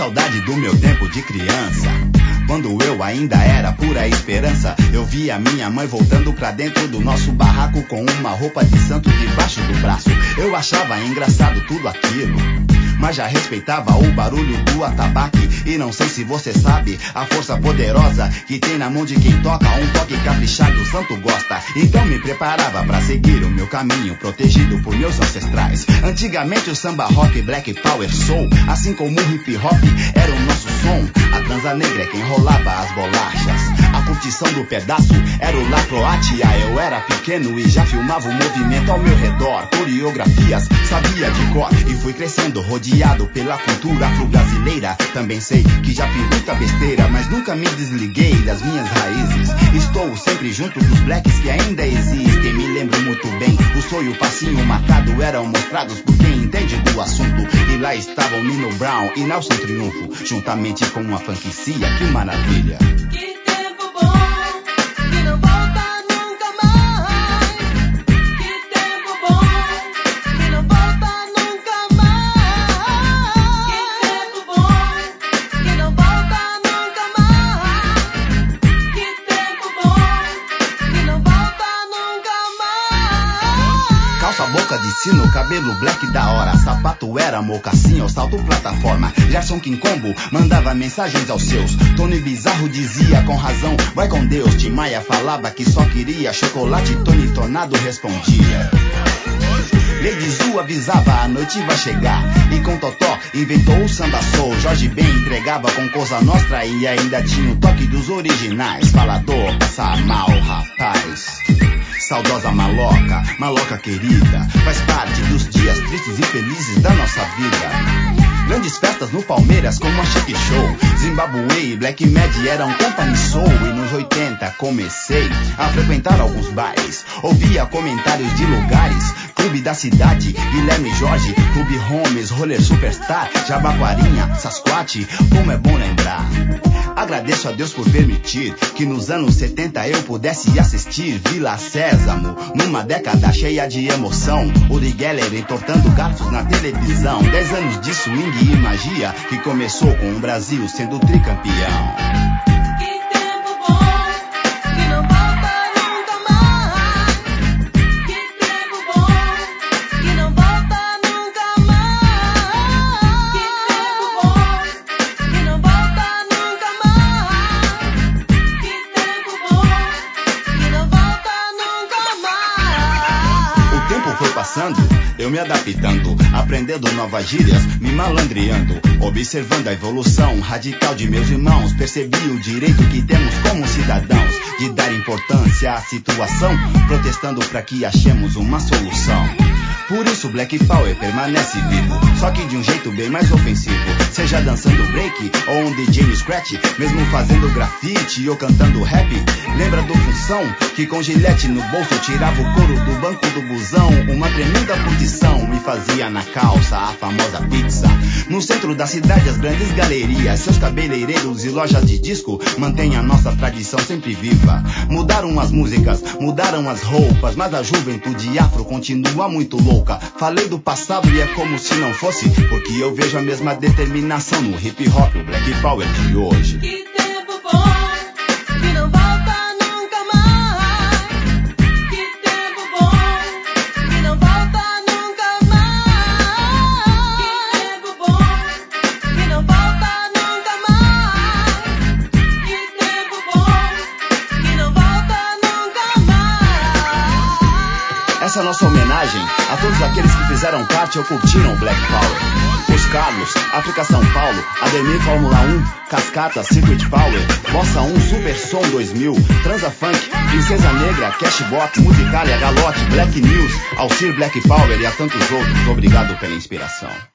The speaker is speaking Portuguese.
saudade do meu tempo de criança, quando eu ainda era pura esperança. Eu via minha mãe voltando pra dentro do nosso barraco com uma roupa de santo debaixo do braço. Eu achava engraçado tudo aquilo, mas já respeitava o barulho do atabaque. E não sei se você sabe a força poderosa que tem na mão de quem toca. Um toque caprichado o santo gosta. Então me preparava pra seguir o meu caminho, protegido por meus ancestrais. Antigamente o samba rock, black power, soul, assim como o hip hop era o nosso som. A transa negra é quem rolava as bolachas, a curtição do pedaço era o La Croatia. Eu era pequeno e já filmava o movimento ao meu redor, coreografias sabia de cor. E fui crescendo rodeado pela cultura afro-brasileira. Também sei que já fiz muita besteira, mas nunca me desliguei das minhas raízes. Estou sempre junto dos blacks que ainda existem. Me lembro muito bem, o sonho e o passinho marcado eram mostrados por quem entende do assunto. E lá estavam Nino Brown e Nelson Triunfo, juntamente com uma franquicia, que maravilha. Que tempo bom, que não volta nunca mais. Que tempo bom, que não volta nunca mais. Que tempo bom, que não volta nunca mais. Que tempo bom, que não volta nunca mais. Calça boca de sino, cabelo black da hora, sapato era mocassim ou salto plataforma. Gerson Quincombo mandava mensagens aos seus, Tony Bizarro dizia com razão, vai com Deus. Tim Maia falava que só queria chocolate, Tony Tornado respondia. Lady Zu avisava, a noite vai chegar. E com Totó inventou o samba soul. Jorge Ben entregava com Cosa Nostra e ainda tinha o toque dos originais. Falador, passa mal, rapaz. Saudosa maloca, maloca querida, faz parte dos dias tristes e felizes da nossa vida. Grandes festas no Palmeiras como a Chic Show, Zimbabwe e Black Mad eram company soul. E nos 80 comecei a frequentar alguns bares, ouvia comentários de lugares, Clube da Cidade, Guilherme Jorge, Clube Holmes, Roller Superstar, Jabaquarinha, Sasquatch, como é bom lembrar. Agradeço a Deus por permitir que nos anos 70 eu pudesse assistir Vila Sésamo, numa década cheia de emoção. Uri Geller entortando garfos na televisão. 10 anos de swing e magia que começou com o Brasil sendo tricampeão. Que tempo bom, que não volta nunca mais. Que tempo bom, que não volta nunca mais. Que tempo bom, que não volta nunca mais. Que tempo bom, que não volta nunca mais. O tempo foi passando, eu me adaptando, aprendendo novas gírias, me malandreando, observando a evolução radical de meus irmãos. Percebi o direito que temos como cidadãos de dar importância à situação, protestando para que achemos uma solução. Por isso Black Power permanece vivo, só que de um jeito bem mais ofensivo. Seja dançando break ou um DJ no scratch, mesmo fazendo grafite ou cantando rap. Lembra do Função, que com gilete no bolso tirava o couro do banco do busão? Uma tremenda curtição me fazia na calça a famosa pizza. No centro da cidade as grandes galerias, seus cabeleireiros e lojas de disco mantêm a nossa tradição sempre viva. Mudaram as músicas, mudaram as roupas, mas a juventude afro continua muito louca. Falei do passado e é como se não fosse, porque eu vejo a mesma determinação no hip hop, o Black Power de hoje. Que tempo bom, que não volta nunca mais. Que tempo bom, que não volta nunca mais. Que tempo bom, que não volta nunca mais. Que tempo bom, que não volta nunca mais. Essa é a nossa homenagem a todos aqueles que fizeram parte ou curtiram o Black Power. Os Carlos, África São Paulo, Ademir Fórmula 1, Cascata, Circuit Power, Bossa 1, Super Som 2000, Transa Funk, Princesa Negra, Cashbox, Musicalia, Galote, Black News, Alcir Black Power e a tantos outros. Obrigado pela inspiração.